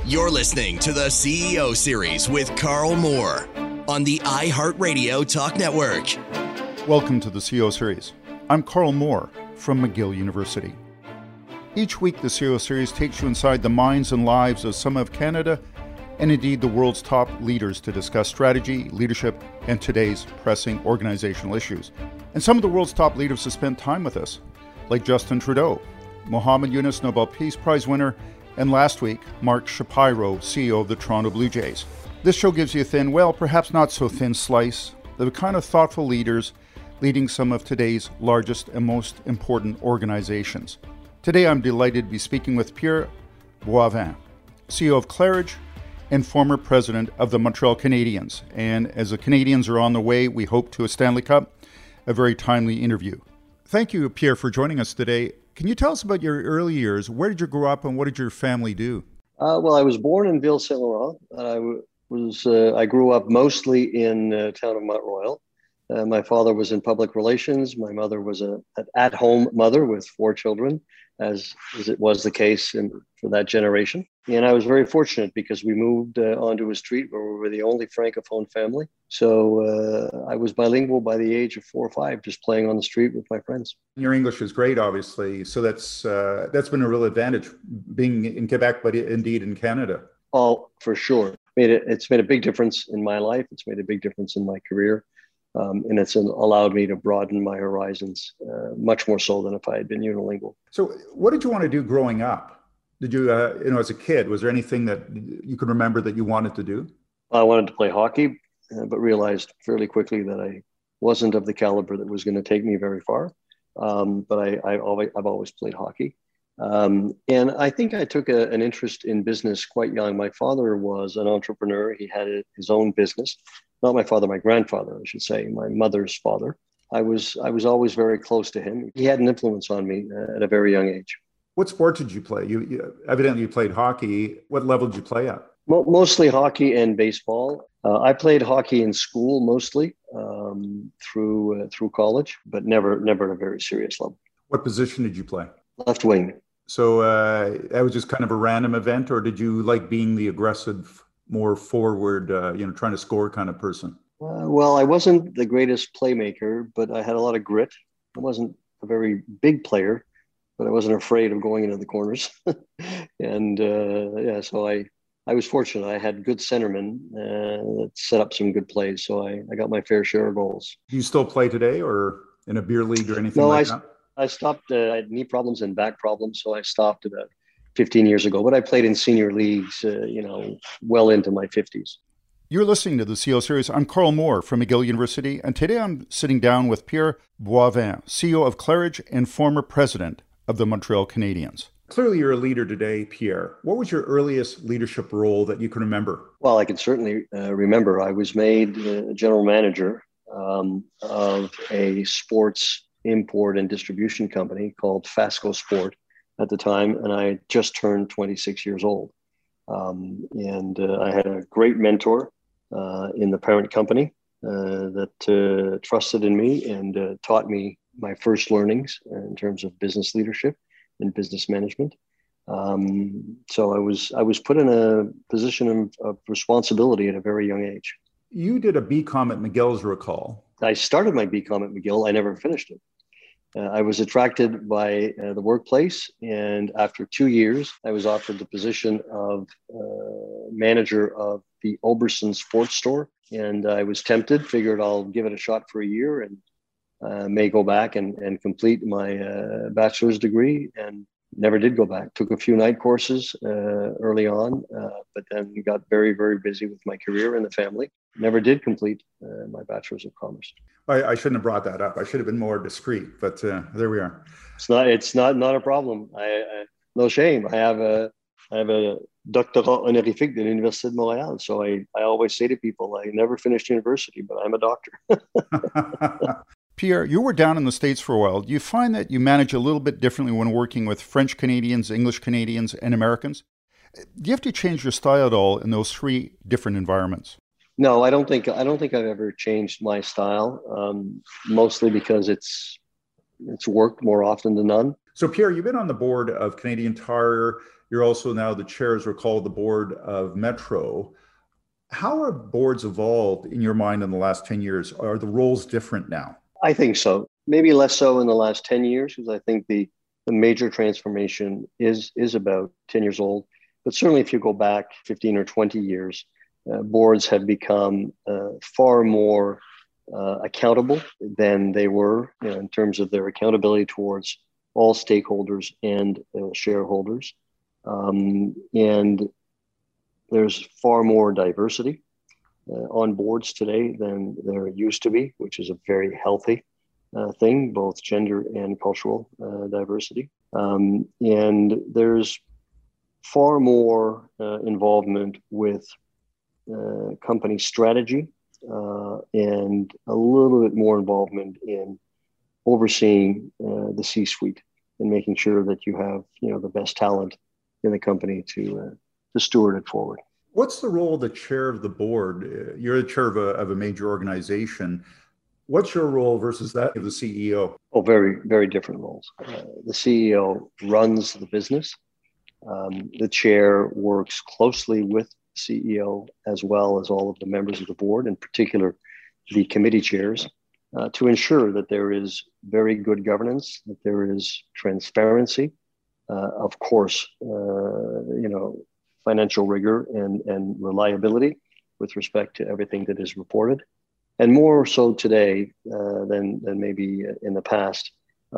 You're listening to the CEO Series with Carl Moore on the iHeartRadio Talk Network. Welcome to the CEO Series. I'm Carl Moore from McGill University. Each week, the CEO Series takes you inside the minds and lives of some of Canada and indeed the world's top leaders to discuss strategy, leadership, and today's pressing organizational issues. And some of the world's top leaders have spent time with us, like Justin Trudeau, Muhammad Yunus, Nobel Peace Prize winner, and last week, Mark Shapiro, CEO of the Toronto Blue Jays. This show gives you a thin, well, perhaps not so thin slice of the kind of thoughtful leaders leading some of today's largest and most important organizations. Today, I'm delighted to be speaking with Pierre Boivin, CEO of Claridge and former president of the Montreal Canadiens. And as the Canadiens are on the way, we hope to a Stanley Cup, a very timely interview. Thank you, Pierre, for joining us today. Can you tell us about your early years? Where did you grow up and what did your family do? Well, I was born in Ville-Saint-Laurent. I grew up mostly in the town of Mont-Royal. My father was in public relations. My mother was an at-home mother with 4 children, as it was the case for that generation. And I was very fortunate because we moved onto a street where we were the only Francophone family. So I was bilingual by the age of 4 or 5, just playing on the street with my friends. Your English is great, obviously. So that's been a real advantage being in Quebec, but indeed in Canada. Oh, for sure. It's made a big difference in my life. It's made a big difference in my career. And it's allowed me to broaden my horizons much more so than if I had been unilingual. So what did you want to do growing up? Did you, as a kid, was there anything that you could remember that you wanted to do? I wanted to play hockey, but realized fairly quickly that I wasn't of the caliber that was going to take me very far. But I've always played hockey. And I think I took an interest in business quite young. My father was an entrepreneur. He had his own business. Not my father, my grandfather, I should say, my mother's father. I was always very close to him. He had an influence on me at a very young age. What sport did you play? You evidently you played hockey. What level did you play at? Mostly hockey and baseball. I played hockey in school mostly through college, but never at a very serious level. What position did you play? Left wing. So that was just kind of a random event, or did you like being the aggressive, more forward, trying to score kind of person? Well, I wasn't the greatest playmaker, but I had a lot of grit. I wasn't a very big player, but I wasn't afraid of going into the corners. And so I was fortunate. I had good centermen that set up some good plays. So I got my fair share of goals. Do you still play today or in a beer league or anything like that? I stopped. I had knee problems and back problems. So I stopped about 15 years ago. But I played in senior leagues, well into my 50s. You're listening to the CEO Series. I'm Carl Moore from McGill University. And today I'm sitting down with Pierre Boivin, CEO of Claridge and former president of the Montreal Canadiens. Clearly, you're a leader today, Pierre. What was your earliest leadership role that you can remember? Well, I can certainly remember. I was made general manager of a sports import and distribution company called Fasco Sport at the time, and I had just turned 26 years old. And I had a great mentor in the parent company that trusted in me and taught me my first learnings in terms of business leadership and business management. So I was put in a position of responsibility at a very young age. You did a BCom at McGill, as I recall. I started my BCom at McGill. I never finished it. I was attracted by the workplace, and after 2 years, I was offered the position of manager of the Oberson Sports Store, and I was tempted, figured I'll give it a shot for a year and may go back and complete my bachelor's degree, and never did go back. Took a few night courses early on, but then got very, very busy with my career and the family. Never did complete my bachelor's of commerce. I shouldn't have brought that up. I should have been more discreet, but there we are. It's not a problem. I no shame. I have a doctorat honorifique de l'Université de Montréal. So I always say to people, I never finished university, but I'm a doctor. Pierre, you were down in the States for a while. Do you find that you manage a little bit differently when working with French Canadians, English Canadians, and Americans? Do you have to change your style at all in those 3 different environments? No, I don't think I've ever changed my style, mostly because it's worked more often than none. So Pierre, you've been on the board of Canadian Tire. You're also now the chair, as recall, the board of Metro. How have boards evolved in your mind in the last 10 years? Are the roles different now? I think so. Maybe less so in the last 10 years, because I think the major transformation is about 10 years old. But certainly if you go back 15 or 20 years, boards have become far more accountable than they were, in terms of their accountability towards all stakeholders and shareholders. And there's far more diversity on boards today than there used to be, which is a very healthy thing, both gender and cultural diversity. And there's far more involvement with company strategy and a little bit more involvement in overseeing the C-suite and making sure that you have, the best talent in the company to steward it forward. What's the role of the chair of the board? You're the chair of a major organization. What's your role versus that of the CEO? Oh, very, very different roles. The CEO runs the business. The chair works closely with the CEO as well as all of the members of the board, in particular the committee chairs, to ensure that there is very good governance, that there is transparency, of course, financial rigor and reliability with respect to everything that is reported. And more so today than maybe in the past,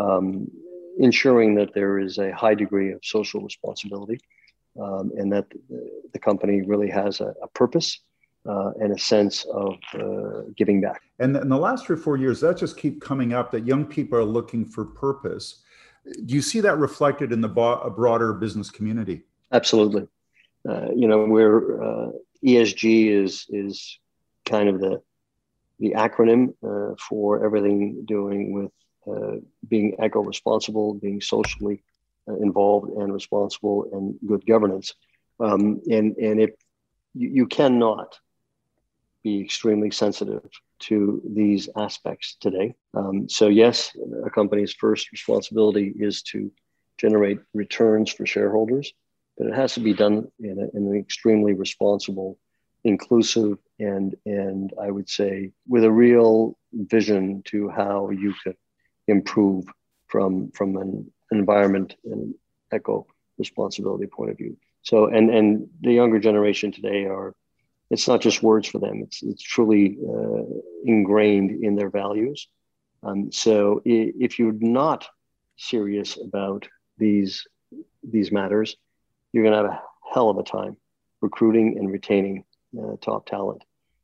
ensuring that there is a high degree of social responsibility and that the company really has a purpose and a sense of giving back. And in the last 3 or 4 years, that just keeps coming up, that young people are looking for purpose. Do you see that reflected in the broader business community? Absolutely. Where ESG is kind of the acronym for everything doing with being eco-responsible, being socially involved and responsible, and good governance. And if you cannot be extremely sensitive to these aspects today. So yes, a company's first responsibility is to generate returns for shareholders, but it has to be done in an extremely responsible, inclusive, and I would say with a real vision to how you could improve from an environment and eco responsibility point of view. So and the younger generation today it's not just words for them, it's truly ingrained in their values. So if you're not serious about these matters, you're going to have a hell of a time recruiting and retaining top talent,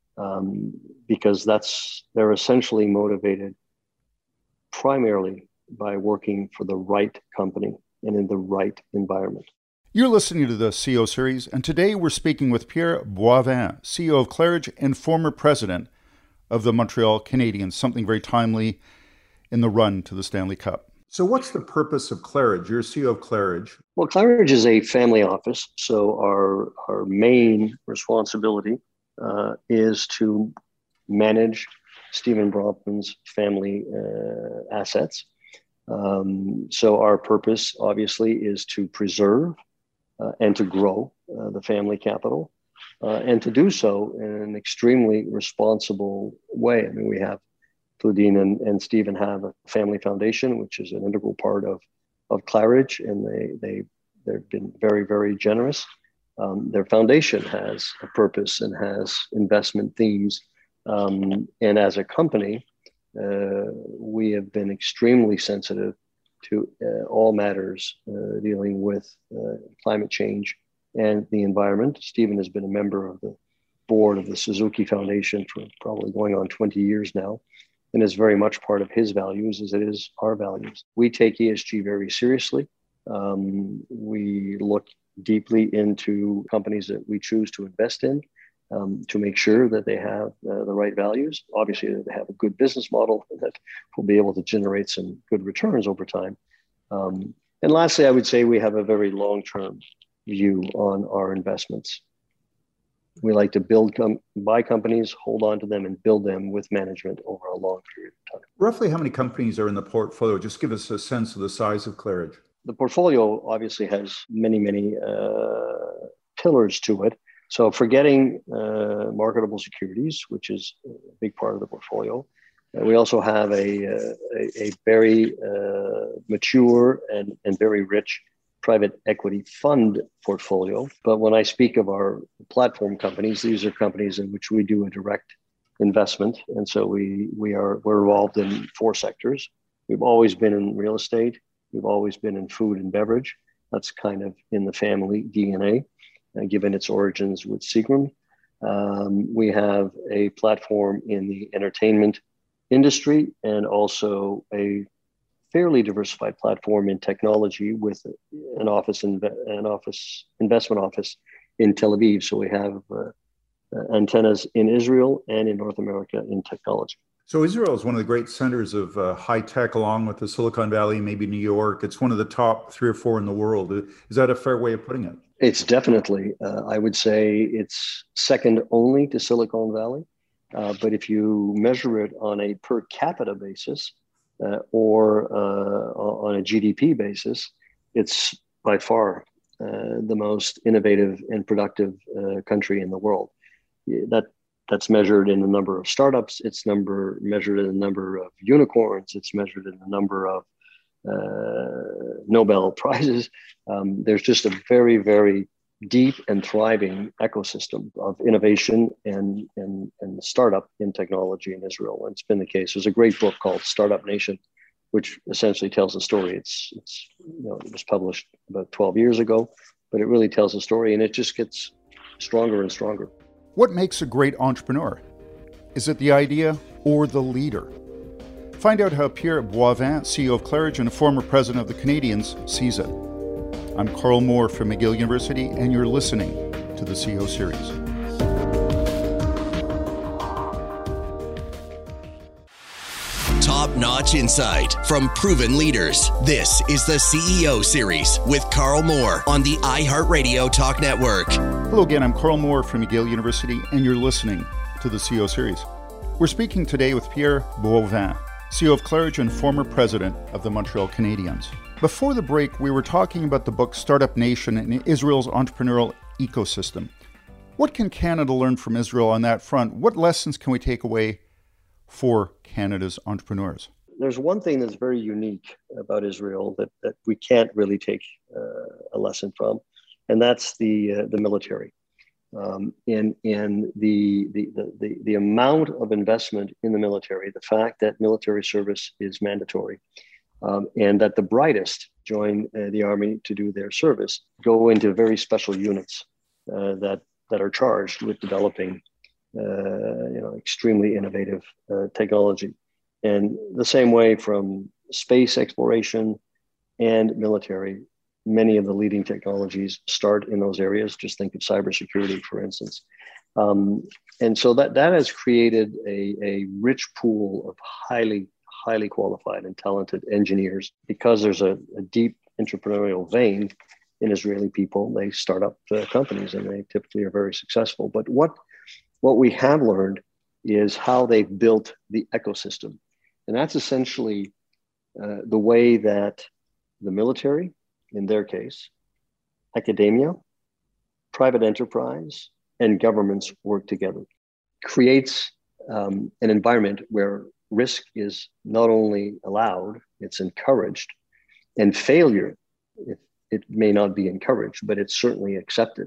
because they're essentially motivated primarily by working for the right company and in the right environment. You're listening to the CEO series, and today we're speaking with Pierre Boivin, CEO of Claridge and former president of the Montreal Canadiens, something very timely in the run to the Stanley Cup. So what's the purpose of Claridge? You're CEO of Claridge. Well, Claridge is a family office, so our main responsibility is to manage Stephen Bronfman's family assets. So our purpose, obviously, is to preserve and to grow the family capital, and to do so in an extremely responsible way. I mean, we have Claudine and Stephen have a family foundation, which is an integral part of Claridge, and they've been very, very generous. Their foundation has a purpose and has investment themes. And as a company, we have been extremely sensitive to all matters dealing with climate change and the environment. Stephen has been a member of the board of the Suzuki Foundation for probably going on 20 years now, and is very much part of his values as it is our values. We take ESG very seriously. We look deeply into companies that we choose to invest in, to make sure that they have the right values. Obviously, that they have a good business model that will be able to generate some good returns over time. And lastly, I would say we have a very long-term view on our investments. We like to buy companies, hold on to them, and build them with management over a long period of time. Roughly how many companies are in the portfolio? Just give us a sense of the size of Claridge. The portfolio obviously has many, many pillars to it. So forgetting marketable securities, which is a big part of the portfolio, we also have a very mature and very rich private equity fund portfolio. But when I speak of our platform companies, these are companies in which we do a direct investment. And so we're involved in 4 sectors. We've always been in real estate. We've always been in food and beverage. That's kind of in the family DNA, given its origins with Seagram. We have a platform in the entertainment industry and also a fairly diversified platform in technology with an investment office in Tel Aviv. So we have antennas in Israel and in North America in technology. So Israel is one of the great centers of high tech, along with the Silicon Valley, maybe New York. It's one of the top 3 or 4 in the world. Is that a fair way of putting it? It's definitely, I would say it's second only to Silicon Valley. But if you measure it on a per capita basis or on a GDP basis, it's by far the most innovative and productive country in the world. That's measured in the number of startups. It's measured in the number of unicorns. It's measured in the number of Nobel Prizes. There's just a very, very deep and thriving ecosystem of innovation and startup in technology in Israel. And it's been the case. There's a great book called Startup Nation, which essentially tells the story. It was published about 12 years ago, but it really tells the story, and it just gets stronger and stronger. What makes a great entrepreneur? Is it the idea or the leader? Find out how Pierre Boivin, CEO of Claridge and a former president of the Canadians, sees it. I'm Carl Moore from McGill University, and you're listening to the CEO Series. Top-notch insight from proven leaders. This is the CEO Series with Carl Moore on the iHeartRadio Talk Network. Hello again, I'm Carl Moore from McGill University, and you're listening to the CEO Series. We're speaking today with Pierre Boivin, CEO of Claridge and former president of the Montreal Canadiens. Before the break, we were talking about the book Startup Nation and Israel's entrepreneurial ecosystem. What can Canada learn from Israel on that front? What lessons can we take away for Canada's entrepreneurs? There's one thing that's very unique about Israel that we can't really take a lesson from, and that's the military. In the amount of investment in the military, the fact that military service is mandatory, and that the brightest join the army to do their service, go into very special units that are charged with developing extremely innovative technology. And the same way from space exploration and military, many of the leading technologies start in those areas. Just think of cybersecurity, for instance. And so that has created a rich pool of highly qualified and talented engineers. Because there's a deep entrepreneurial vein in Israeli people, they start up companies and they typically are very successful. But what we have learned is how they've built the ecosystem. And that's essentially the way that the military, in their case, academia, private enterprise, and governments work together. Creates an environment where risk is not only allowed, it's encouraged, and failure, it may not be encouraged, but it's certainly accepted.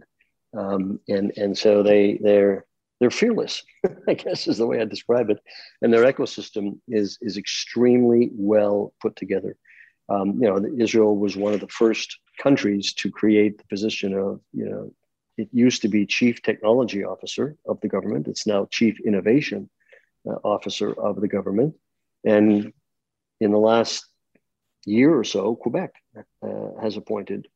And so they're fearless, I guess is the way I describe it. And their ecosystem is extremely well put together. Israel was one of the first countries to create the position of, it used to be Chief Technology Officer of the government. It's now Chief Innovation Officer of the government. And in the last year or so, Quebec has appointed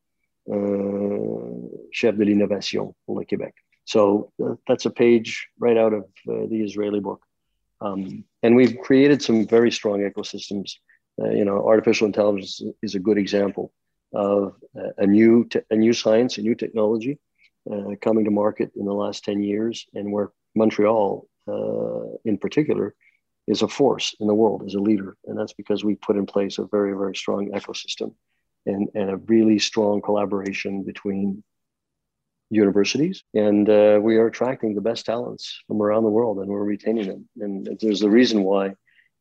Chef de l'Innovation pour le Québec. So that's a page right out of the Israeli book. And we've created some very strong ecosystems. Artificial intelligence is a good example of a new science, a new technology coming to market in the last 10 years, and where Montreal in particular is a force in the world, as a leader. And that's because we put in place a very, very strong ecosystem and a really strong collaboration between universities. And we are attracting the best talents from around the world, and we're retaining them. And there's a reason why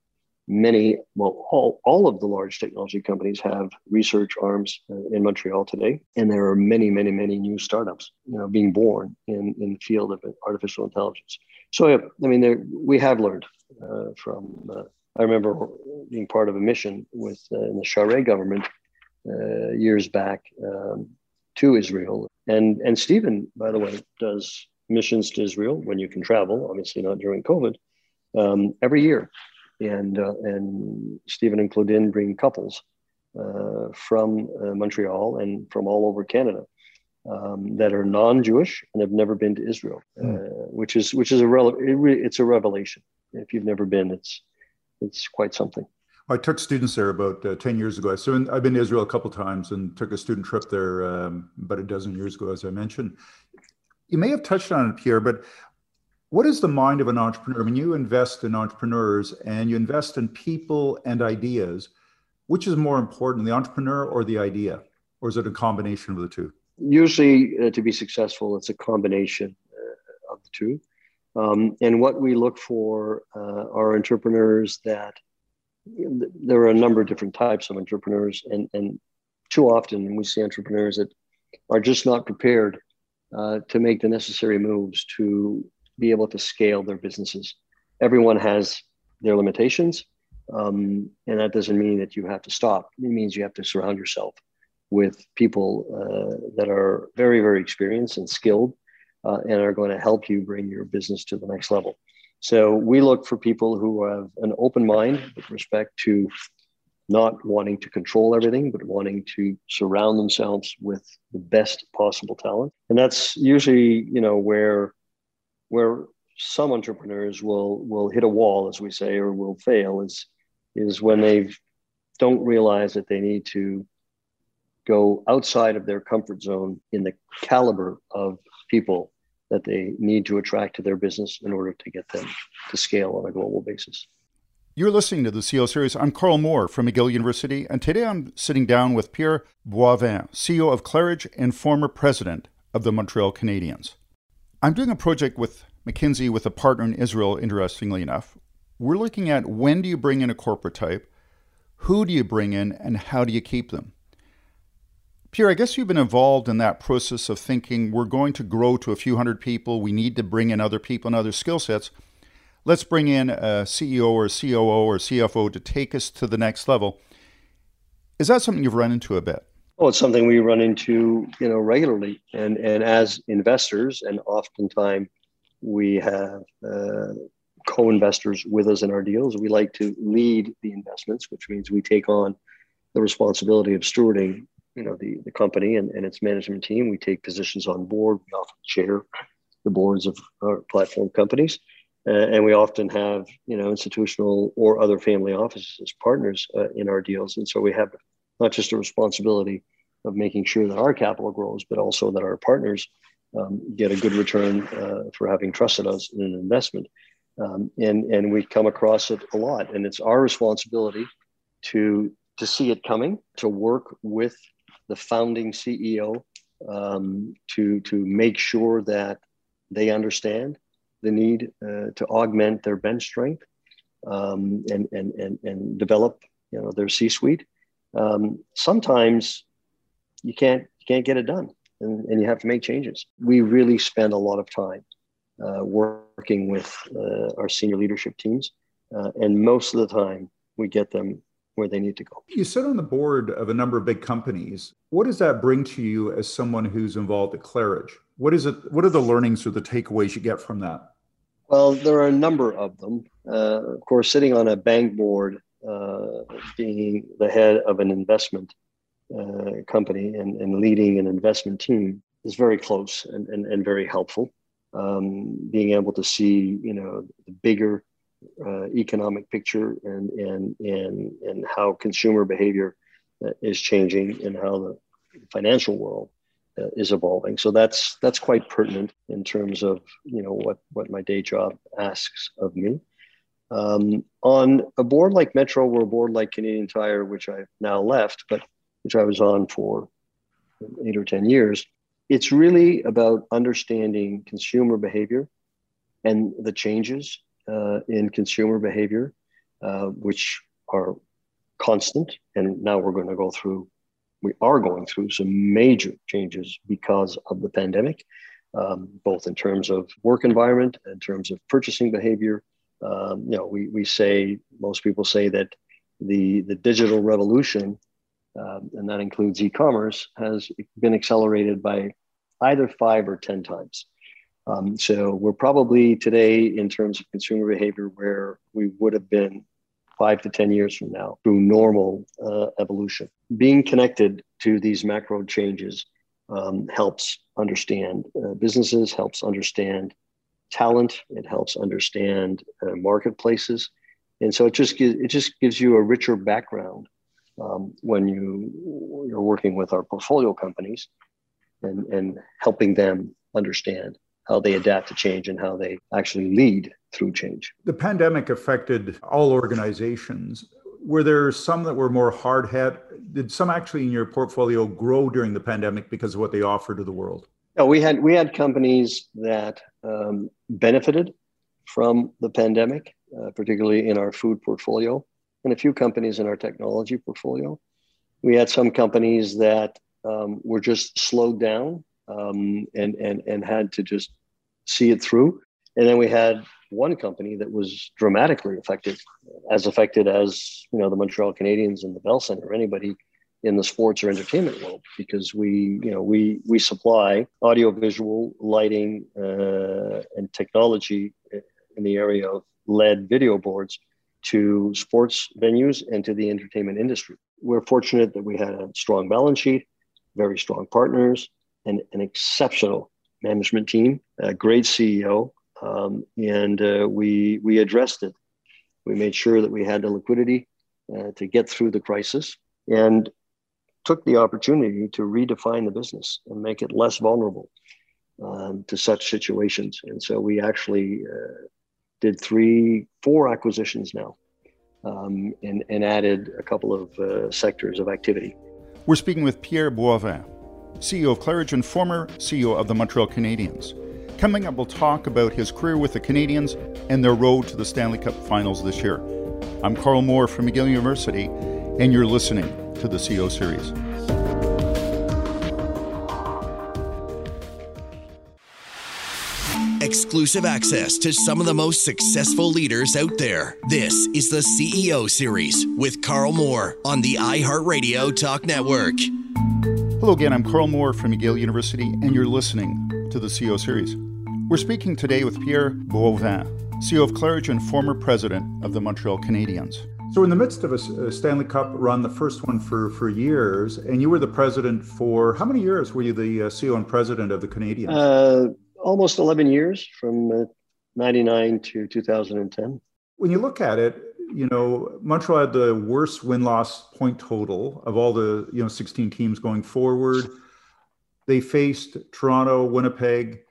all of the large technology companies have research arms in Montreal today. And there are many, many, many new startups, being born in the field of artificial intelligence. So, I mean, we have learned from, I remember being part of a mission in the Charest government years back to Israel. And Stephen, by the way, does missions to Israel when you can travel, obviously not during COVID, every year. And Stephen and Claudine bring couples from Montreal and from all over Canada that are non-Jewish and have never been to Israel, which is it's a revelation. If you've never been, it's quite something. I took students there about 10 years ago. So I've been to Israel a couple of times and took a student trip there about a dozen years ago, as I mentioned. You may have touched on it, Pierre, but what is the mind of an entrepreneur? I mean, you invest in entrepreneurs and you invest in people and ideas. Which is more important, the entrepreneur or the idea? Or is it a combination of the two? Usually, to be successful, it's a combination of the two. And what we look for are entrepreneurs that, there are a number of different types of entrepreneurs. And too often we see entrepreneurs that are just not prepared to make the necessary moves to be able to scale their businesses. Everyone has their limitations. And that doesn't mean that you have to stop. It means you have to surround yourself with people that are very, very experienced and skilled and are going to help you bring your business to the next level. So we look for people who have an open mind with respect to not wanting to control everything, but wanting to surround themselves with the best possible talent. And that's usually, where some entrepreneurs will hit a wall, as we say, or will fail is when they don't realize that they need to go outside of their comfort zone in the caliber of people that they need to attract to their business in order to get them to scale on a global basis. You're listening to the CEO Series. I'm Carl Moore from McGill University, and today I'm sitting down with Pierre Boivin, CEO of Claridge and former president of the Montreal Canadiens. I'm doing a project with McKinsey with a partner in Israel, interestingly enough. We're looking at when do you bring in a corporate type, who do you bring in, and how do you keep them? Pierre, I guess you've been involved in that process of thinking we're going to grow to a few hundred people. We need to bring in other people and other skill sets. Let's bring in a CEO or a COO or CFO to take us to the next level. Is that something you've run into a bit? Oh, it's something we run into, regularly. And as investors, and oftentimes we have co-investors with us in our deals, we like to lead the investments, which means we take on the responsibility of stewarding the company and its management team. We take positions on board. We often chair the boards of our platform companies. And we often have, institutional or other family offices as partners in our deals. And so we have not just a responsibility of making sure that our capital grows, but also that our partners get a good return for having trusted us in an investment. And we come across it a lot. And it's our responsibility to see it coming, to work with the founding CEO to make sure that they understand the need to augment their bench strength and develop, their C-suite. Sometimes you can't get it done, and you have to make changes. We really spend a lot of time working with our senior leadership teams, and most of the time we get them where they need to go. You sit on the board of a number of big companies. What does that bring to you as someone who's involved at Claridge? What is it? What are the learnings or the takeaways you get from that? Well, there are a number of them. Of course, sitting on a bank board, being the head of an investment company and leading an investment team is very close and very helpful. Being able to see, the bigger economic picture and how consumer behavior is changing and how the financial world is evolving. So that's quite pertinent in terms of what my day job asks of me. On a board like Metro, or a board like Canadian Tire, which I've now left, but which I was on for 8 or 10 years, it's really about understanding consumer behavior and the changes in consumer behavior, which are constant. And now we are going through some major changes because of the pandemic, both in terms of work environment, in terms of purchasing behavior. Most people say that the digital revolution, and that includes e-commerce, has been accelerated by either 5 or 10 times. So we're probably today, in terms of consumer behavior, where we would have been 5 to 10 years from now through normal evolution. Being connected to these macro changes helps understand businesses, helps understand talent, it helps understand marketplaces. And so it just gives you a richer background when you're working with our portfolio companies and helping them understand how they adapt to change and how they actually lead through change. The pandemic affected all organizations. Were there some that were more hard hit? Did some actually in your portfolio grow during the pandemic because of what they offer to the world? No, we had companies that benefited from the pandemic, particularly in our food portfolio, and a few companies in our technology portfolio. We had some companies that were just slowed down and had to just see it through. And then we had one company that was dramatically affected as the Montreal Canadiens and the Bell Center, anybody in the sports or entertainment world, because we supply audiovisual, lighting, and technology in the area of LED video boards to sports venues and to the entertainment industry. We're fortunate that we had a strong balance sheet, very strong partners, and an exceptional management team, a great CEO, and we addressed it. We made sure that we had the liquidity to get through the crisis, and took the opportunity to redefine the business and make it less vulnerable to such situations. And so we actually did 4 acquisitions now, and added a couple of sectors of activity. We're speaking with Pierre Boivin, CEO of Claridge and former CEO of the Montreal Canadiens. Coming up, we'll talk about his career with the Canadiens and their road to the Stanley Cup Finals this year. I'm Carl Moore from McGill University, and you're listening to the CEO Series. Exclusive access to some of the most successful leaders out there. This is the CEO Series with Carl Moore on the iHeartRadio Talk Network. Hello again, I'm Carl Moore from McGill University, and you're listening to the CEO Series. We're speaking today with Pierre Boivin, CEO of Claridge and former president of the Montreal Canadiens. So in the midst of a Stanley Cup run, the first one for years, and you were the president for, how many years were you the CEO and president of the Canadiens? Almost 11 years, from 99 to 2010. When you look at it, Montreal had the worst win-loss point total of all the 16 teams going forward. They faced Toronto, Winnipeg,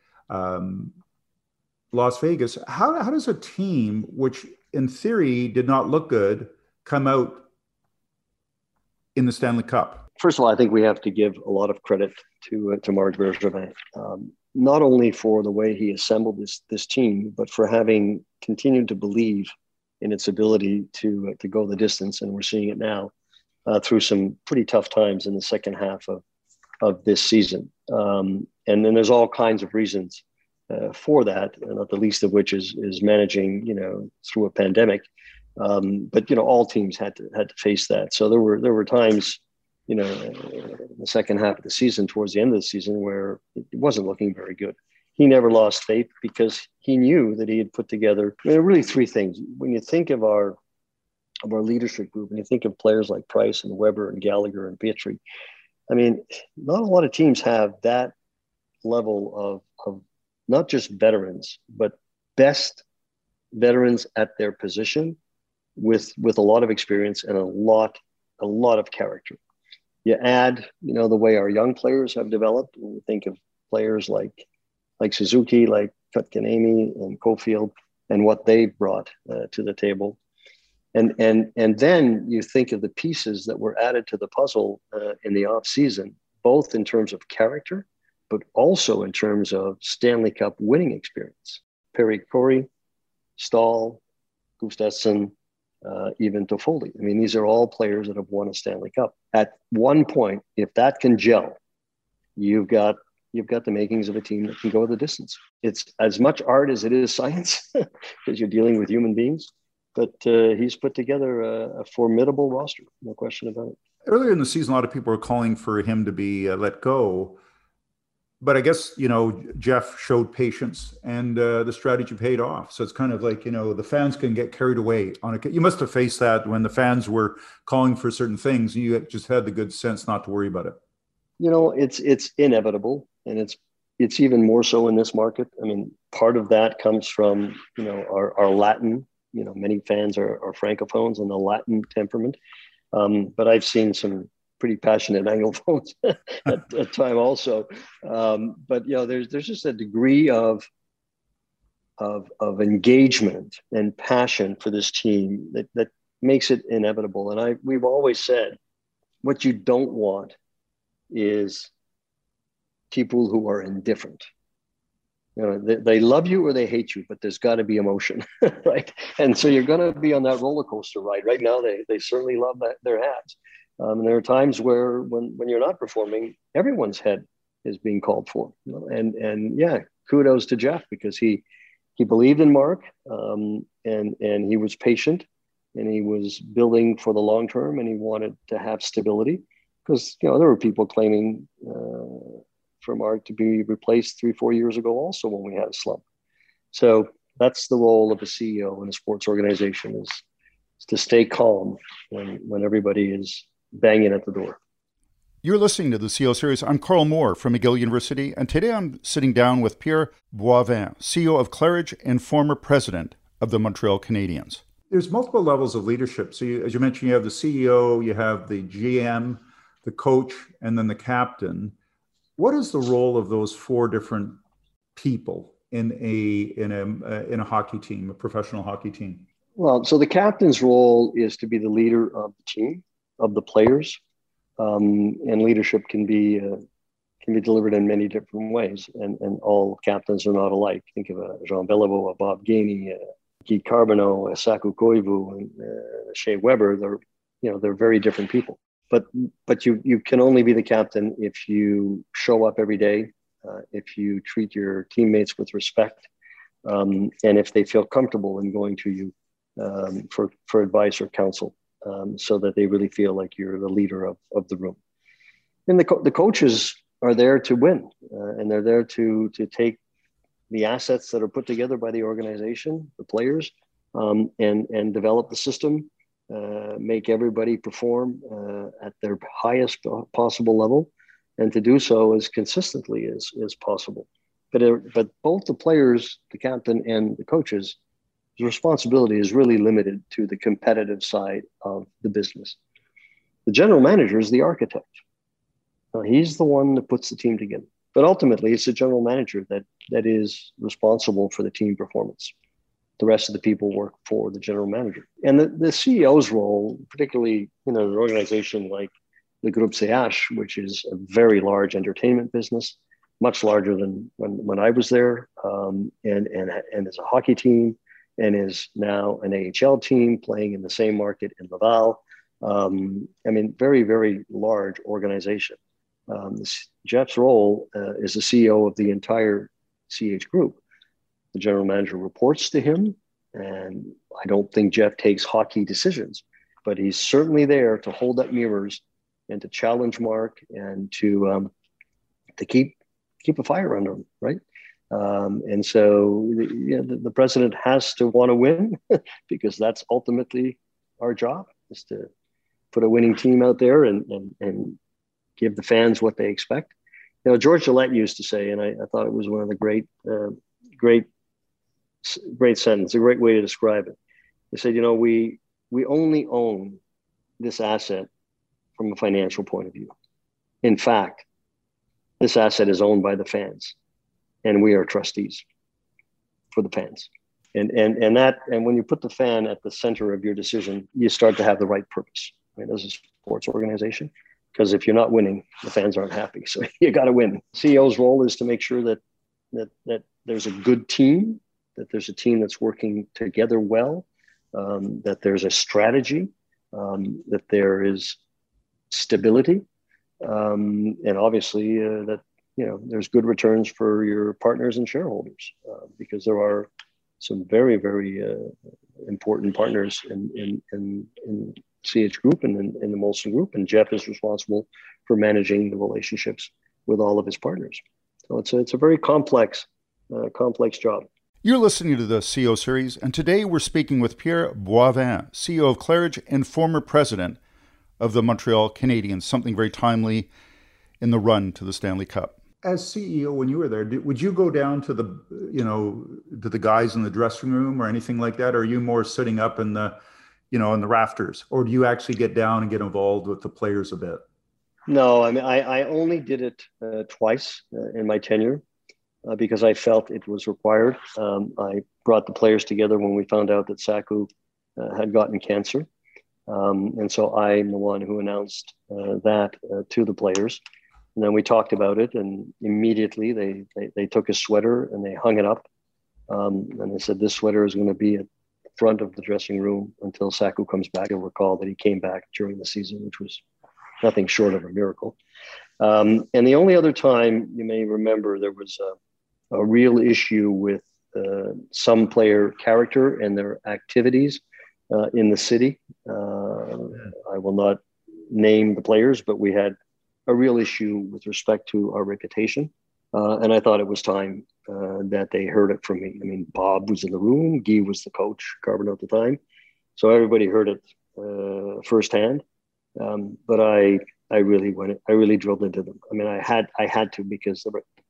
Las Vegas. How does a team, which in theory did not look good, come out in the Stanley Cup? First of all, I think we have to give a lot of credit to Marc Bergevin, not only for the way he assembled this team, but for having continued to believe in its ability to go the distance. And we're seeing it now through some pretty tough times in the second half of this season. And then there's all kinds of reasons for that, not the least of which is managing, through a pandemic. But all teams had to face that. So there were times, in the second half of the season, towards the end of the season, where it wasn't looking very good. He never lost faith because he knew that he had put together really 3 things. When you think of our leadership group, and you think of players like Price and Weber and Gallagher and Petrie, not a lot of teams have that level of not just veterans, but best veterans at their position with a lot of experience and a lot of character. You add, the way our young players have developed. When you think of players like Suzuki, like Kotkaniemi and Cofield, and what they've brought to the table. And then you think of the pieces that were added to the puzzle in the off season, both in terms of character, but also in terms of Stanley Cup winning experience. Perry Corey, Stahl, Gustafsson, even Toffoli. I mean, these are all players that have won a Stanley Cup. At one point, if that can gel, you've got the makings of a team that can go the distance. It's as much art as it is science because you're dealing with human beings. But he's put together a formidable roster, no question about it. Earlier in the season, a lot of people were calling for him to be let go. But I guess, Jeff showed patience and the strategy paid off. So it's kind of like, the fans can get carried away on it. You must have faced that when the fans were calling for certain things. You just had the good sense not to worry about it. It's inevitable. And it's even more so in this market. I mean, part of that comes from, our Latin, many fans are Francophones and the Latin temperament. But I've seen some pretty passionate Anglophones at time also. But there's just a degree of engagement and passion for this team that makes it inevitable. And we've always said, what you don't want is people who are indifferent. They love you or they hate you, but there's got to be emotion, right? And so you're going to be on that roller coaster ride. Right now, they certainly love their hats. And there are times where when you're not performing, everyone's head is being called for. And yeah, kudos to Jeff because he believed in Mark and he was patient and he was building for the long term and he wanted to have stability because there were people claiming for Mark to be replaced 3-4 years ago also when we had a slump. So that's the role of a CEO in a sports organization is to stay calm when everybody is banging at the door. You're listening to the CEO Series. I'm Carl Moore from McGill University, and today I'm sitting down with Pierre Boivin, CEO of Claridge and former president of the Montreal Canadiens. There's multiple levels of leadership. So as you mentioned, you have the CEO, you have the GM, the coach, and then the captain. What is the role of those four different people in a hockey team, a professional hockey team? Well, so the captain's role is to be the leader of the team, of the players, and leadership can be delivered in many different ways. And all captains are not alike. Think of Jean Beliveau, a Bob Gainey, Guy Carbonneau, Saku Koivu, and Shea Weber. They're very different people. But you can only be the captain if you show up every day, if you treat your teammates with respect, and if they feel comfortable in going to you for advice or counsel, so that they really feel like you're the leader of the room. And the coaches are there to win, and they're there to take the assets that are put together by the organization, the players, and develop the system. Make everybody perform at their highest possible level, and to do so as consistently as possible. But both the players, the captain, and the coaches, the responsibility is really limited to the competitive side of the business. The general manager is the architect. He's the one that puts the team together. But ultimately, it's the general manager that is responsible for the team performance. The rest of the people work for the general manager. And the CEO's role, particularly in an organization like the Groupe CH, which is a very large entertainment business, much larger than when I was there, and is a hockey team, and is now an AHL team playing in the same market in Laval. Very, very large organization. Jeff's role is the CEO of the entire CH group. The general manager reports to him, and I don't think Jeff takes hockey decisions, but he's certainly there to hold up mirrors and to challenge Mark and to keep a fire under him, right? And so the president has to want to win because that's ultimately our job, is to put a winning team out there and give the fans what they expect. George Gillette used to say, and I thought it was one of the great sentence, a great way to describe it. He said, we only own this asset from a financial point of view. In fact, this asset is owned by the fans, and we are trustees for the fans. And when you put the fan at the center of your decision, you start to have the right purpose, right, as a sports organization. Because if you're not winning, the fans aren't happy. So you got to win. CEO's role is to make sure that there's a good team, that there's a team that's working together well, that there's a strategy, that there is stability, and obviously that there's good returns for your partners and shareholders, because there are some very, very important partners in CH Group and in the Molson Group, and Jeff is responsible for managing the relationships with all of his partners. So it's a very complex job. You're listening to the CEO series, and today we're speaking with Pierre Boivin, CEO of Claridge and former president of the Montreal Canadiens, something very timely in the run to the Stanley Cup. As CEO, when you were there, would you go down to the guys in the dressing room or anything like that? Or are you more sitting up in the rafters, or do you actually get down and get involved with the players a bit? No, I mean, I only did it twice in my tenure because I felt it was required. I brought the players together when we found out that Saku had gotten cancer. And so I'm the one who announced that to the players. And then we talked about it, and immediately they took a sweater and they hung it up. And they said, this sweater is going to be at the front of the dressing room until Saku comes back. You'll recall that he came back during the season, which was nothing short of a miracle. And the only other time you may remember there was a real issue with some player character and their activities in the city. I will not name the players, but we had a real issue with respect to our reputation. And I thought it was time that they heard it from me. I mean, Bob was in the room, Guy was the coach, Carbonneau at the time. So everybody heard it firsthand. But I really drilled into them. I mean, I had to, because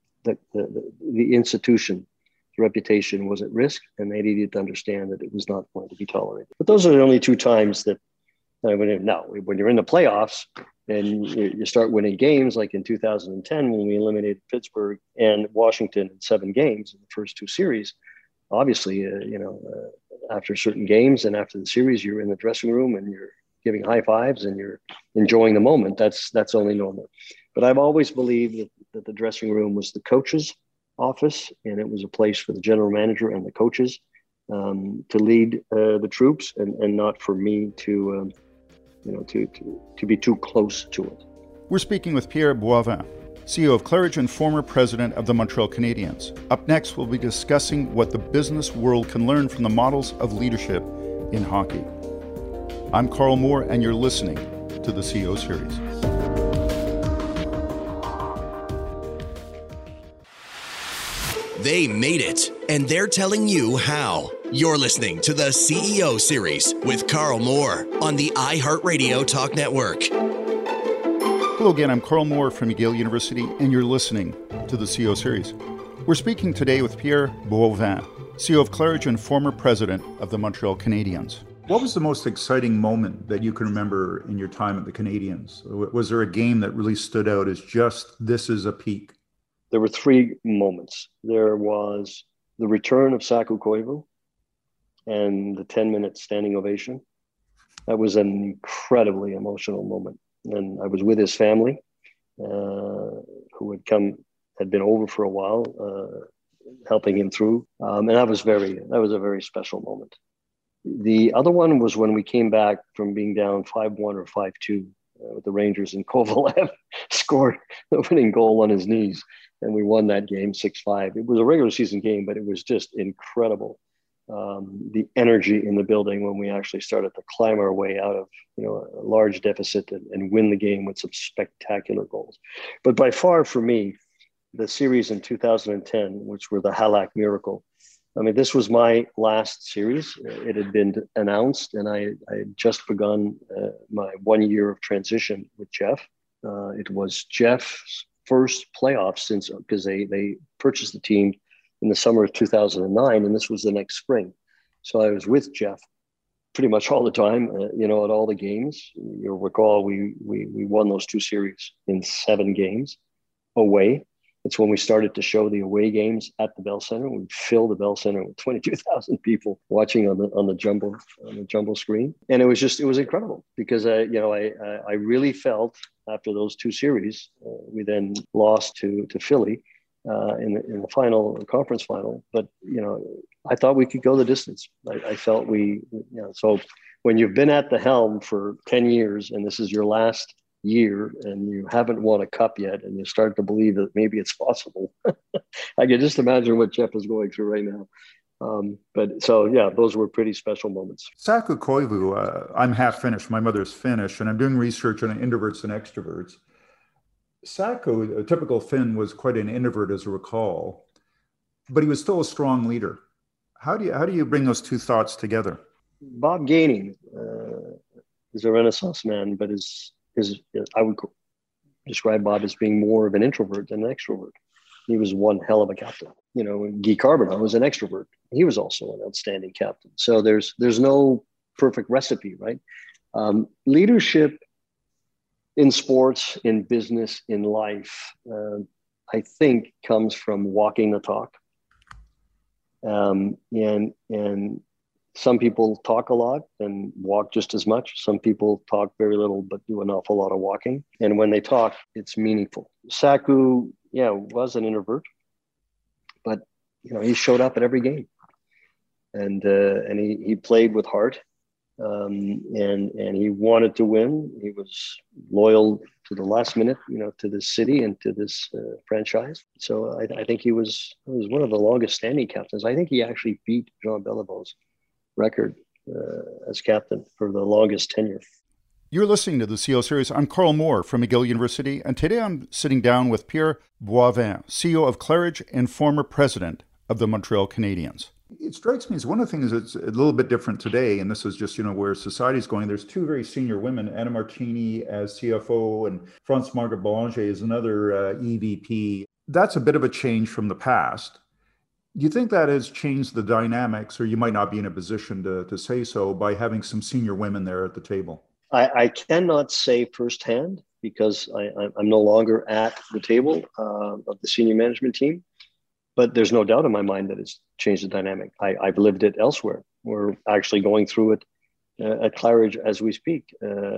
the institution's reputation was at risk, and they needed to understand that it was not going to be tolerated. But those are the only two times that I went in. Now, when you're in the playoffs and you start winning games, like in 2010 when we eliminated Pittsburgh and Washington in 7 games in the first 2 series, obviously, after certain games and after the series, you're in the dressing room and you're giving high fives and you're enjoying the moment. That's only normal. But I've always believed that the dressing room was the coach's office, and it was a place for the general manager and the coaches to lead the troops, and not for me to be too close to it. We're speaking with Pierre Boivin, CEO of Claridge and former president of the Montreal Canadiens. Up next, we'll be discussing what the business world can learn from the models of leadership in hockey. I'm Carl Moore, and you're listening to the CEO Series. They made it, and they're telling you how. You're listening to the CEO Series with Carl Moore on the iHeartRadio Talk Network. Hello again, I'm Carl Moore from McGill University, and you're listening to the CEO Series. We're speaking today with Pierre Boivin, CEO of Claridge and former president of the Montreal Canadiens. What was the most exciting moment that you can remember in your time at the Canadiens? Was there a game that really stood out as just, this is a peak? There were 3 moments. There was the return of Saku Koivu and the 10-minute standing ovation. That was an incredibly emotional moment. And I was with his family, who had been over for a while, helping him through. And that was a very special moment. The other one was when we came back from being down 5-1 or 5-2 with the Rangers, and Kovalev scored the winning goal on his knees, and we won that game 6-5. It was a regular season game, but it was just incredible. The energy in the building when we actually started to climb our way out of a large deficit and win the game with some spectacular goals. But by far for me, the series in 2010, which were the Halak Miracle, I mean, this was my last series. It had been announced, and I had just begun my 1 year of transition with Jeff. It was Jeff's first playoffs because they purchased the team in the summer of 2009, and this was the next spring. So I was with Jeff pretty much all the time, at all the games. You'll recall we won those two series in 7 games away. It's when we started to show the away games at the Bell Center. We filled the Bell Center with 22,000 people watching on the jumbo screen, and it was incredible because I really felt after those two series, we then lost to Philly in the final conference final, but I thought we could go the distance. I felt so when you've been at the helm for 10 years and this is your last year and you haven't won a cup yet and you start to believe that maybe it's possible. I can just imagine what Jeff is going through right now. Those were pretty special moments. Saku Koivu, I'm half Finnish, my mother's Finnish, and I'm doing research on introverts and extroverts. Saku, a typical Finn, was quite an introvert, as I recall, but he was still a strong leader. How do you bring those two thoughts together? Bob Gainey is a Renaissance man, but I would describe Bob as being more of an introvert than an extrovert. He was one hell of a captain. Guy Carbonneau was an extrovert. He was also an outstanding captain. So there's no perfect recipe, right? Leadership in sports, in business, in life, I think comes from walking the talk. And some people talk a lot and walk just as much. Some people talk very little, but do an awful lot of walking. And when they talk, it's meaningful. Saku, was an introvert, but he showed up at every game, and he played with heart, and he wanted to win. He was loyal to the last minute, to this city and to this franchise. So I think he was one of the longest standing captains. I think he actually beat Jean Beliveau's record as captain for the longest tenure. You're listening to the CEO Series. I'm Carl Moore from McGill University, and today I'm sitting down with Pierre Boivin, CEO of Claridge and former president of the Montreal Canadiens. It strikes me as one of the things that's a little bit different today, and this is just, where society's going. There's 2 very senior women, Anna Martini as CFO and France-Margaret Boulanger is another EVP. That's a bit of a change from the past. Do you think that has changed the dynamics, or you might not be in a position to say so, by having some senior women there at the table? I cannot say firsthand because I'm no longer at the table of the senior management team, but there's no doubt in my mind that it's changed the dynamic. I've lived it elsewhere. We're actually going through it at Claridge as we speak.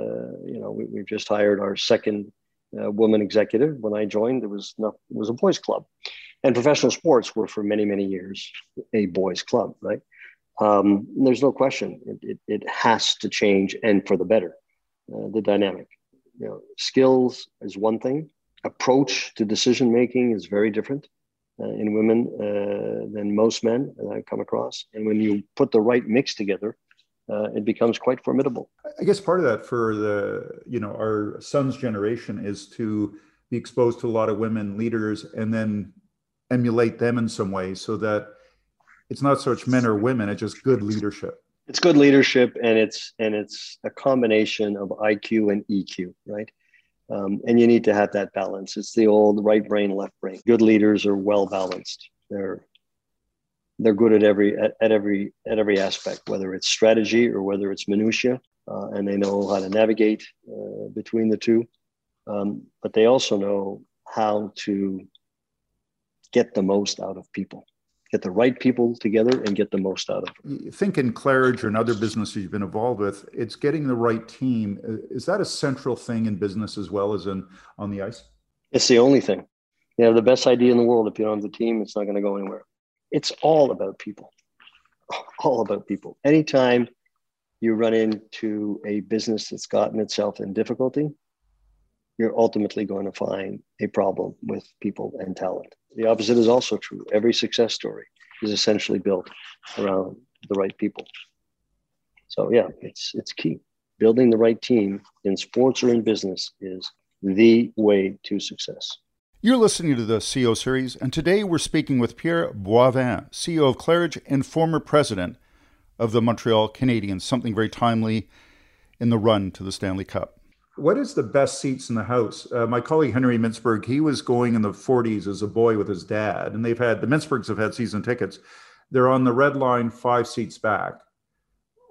We've just hired our second woman executive. When I joined, it was a boys' club, and professional sports were for many, many years a boys' club, right? There's no question it has to change, and for the better. The dynamic, skills is one thing. Approach to decision making is very different in women than most men that I've come across. And when you put the right mix together, it becomes quite formidable. I guess part of that for our son's generation is to be exposed to a lot of women leaders and then emulate them in some way, so that it's not so much men or women, it's just good leadership. It's good leadership, and it's a combination of IQ and EQ, right? And you need to have that balance. It's the old right brain, left brain. Good leaders are well balanced. They're good at every aspect, whether it's strategy or whether it's minutia, and they know how to navigate between the two. But they also know how to get the most out of people. Get the right people together and get the most out of them. Think in Claridge or in other businesses you've been involved with, it's getting the right team. Is that a central thing in business as well as on the ice? It's the only thing. You have the best idea in the world. If you don't have the team, it's not going to go anywhere. It's all about people. All about people. Anytime you run into a business that's gotten itself in difficulty, you're ultimately going to find a problem with people and talent. The opposite is also true. Every success story is essentially built around the right people. So it's key. Building the right team in sports or in business is the way to success. You're listening to the CEO Series, and today we're speaking with Pierre Boivin, CEO of Claridge and former president of the Montreal Canadiens, something very timely in the run to the Stanley Cup. What is the best seats in the house? My colleague Henry Mintzberg, he was going in the 40s as a boy with his dad, and the Mintzbergs have had season tickets. They're on the red line, 5 seats back.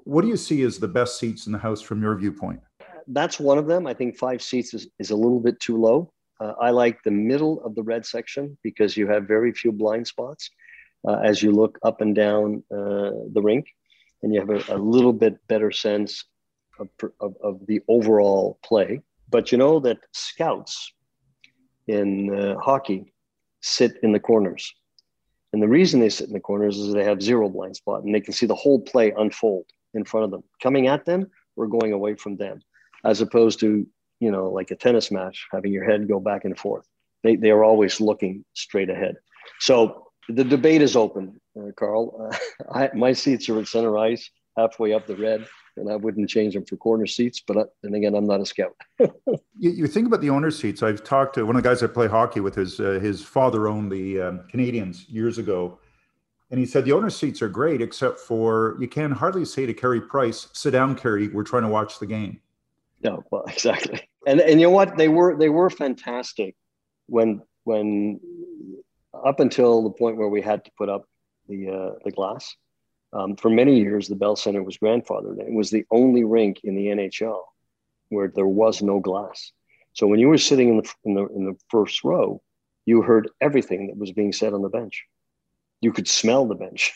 What do you see as the best seats in the house from your viewpoint? That's one of them. I think 5 seats is a little bit too low. I like the middle of the red section because you have very few blind spots as you look up and down the rink, and you have a little bit better sense of the overall play. But you know that scouts in hockey sit in the corners. And the reason they sit in the corners is they have zero blind spot and they can see the whole play unfold in front of them, coming at them or going away from them, as opposed to, like a tennis match, having your head go back and forth. They are always looking straight ahead. So the debate is open, Carl. My seats are at center ice, halfway up the red, and I wouldn't change them for corner seats. But then again, I'm not a scout. You think about the owner seats. I've talked to one of the guys I play hockey with. His father owned the Canadiens years ago. And he said the owner seats are great, except for you can hardly say to Carey Price, sit down, Carey, we're trying to watch the game. No, well, exactly. And you know what? They were fantastic when up until the point where we had to put up the glass. For many years, the Bell Center was grandfathered. It was the only rink in the NHL where there was no glass. So when you were sitting in the first row, you heard everything that was being said on the bench. You could smell the bench.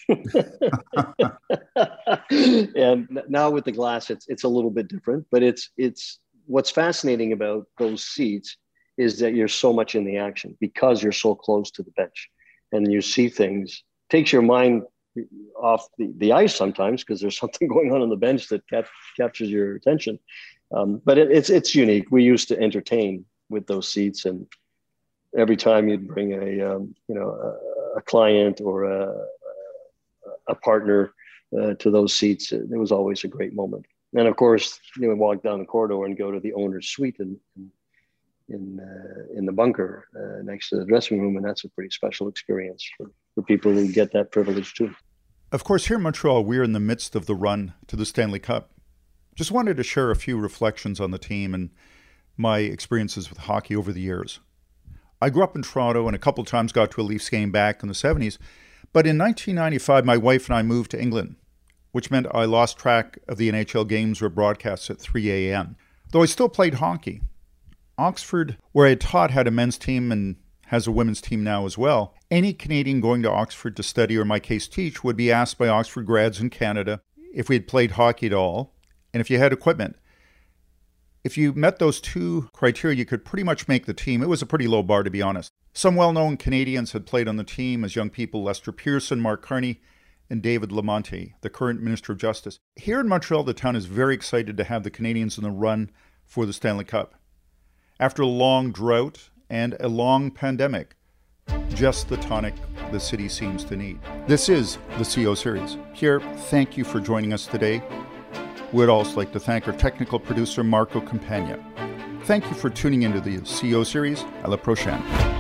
And now with the glass, it's a little bit different. But it's what's fascinating about those seats is that you're so much in the action because you're so close to the bench, and you see things. Takes your mind off the ice sometimes because there's something going on the bench that captures your attention. But it's unique. We used to entertain with those seats, and every time you'd bring a client or a partner to those seats, it was always a great moment. And of course, walk down the corridor and go to the owner's suite in the bunker next to the dressing room, and that's a pretty special experience for people who get that privilege too. Of course, here in Montreal, we're in the midst of the run to the Stanley Cup. Just wanted to share a few reflections on the team and my experiences with hockey over the years. I grew up in Toronto and a couple of times got to a Leafs game back in the 70s, but in 1995, my wife and I moved to England, which meant I lost track of the NHL games were broadcast at 3 a.m., though I still played hockey. Oxford, where I had taught, had a men's team and has a women's team now as well. Any Canadian going to Oxford to study or, in my case, teach would be asked by Oxford grads in Canada if we had played hockey at all and if you had equipment. If you met those two criteria, you could pretty much make the team. It was a pretty low bar, to be honest. Some well-known Canadians had played on the team as young people: Lester Pearson, Mark Carney, and David Lamonte, the current Minister of Justice. Here in Montreal, the town is very excited to have the Canadians in the run for the Stanley Cup. After a long drought and a long pandemic, just the tonic the city seems to need. This is the CO Series. Pierre, thank you for joining us today. We'd also like to thank our technical producer, Marco Campagna. Thank you for tuning into the CO Series. À la prochaine.